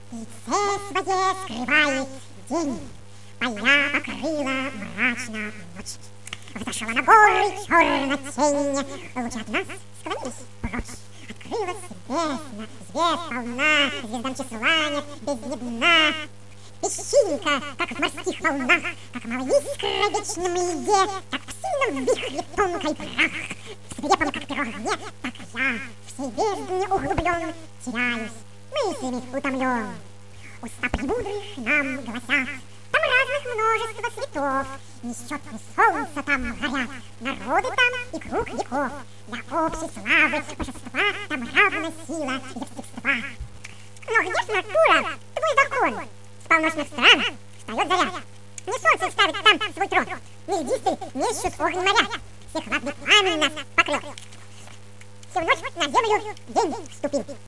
Лице свое скрывает день, поля покрыла мрачно ночь. Взошла на горы черная тень, лучи от нас склонились прочь. Открылась бездна, звезд полна, звездам числа нет, бездневна. Песчинка, как в морских волнах, как малая искра в вечном льде, как в сильном вихре тонкой прах. В свирепом, как перо огне, так я всей бездне углублен, теряюсь, мыслями утомлен. Уста премудрых нам гласят, там разных множество цветов, несчетные солнца там горят, народы там и круг веков. Для общей славы божества там равна сила естества. Но где ж натура, твой закон? С полночных стран встает заря. Не солнце ставит там свой трон, не льдисты нещут огонь моря. Всех ладный пламень нас поклёт. Всю ночь на землю день вступил.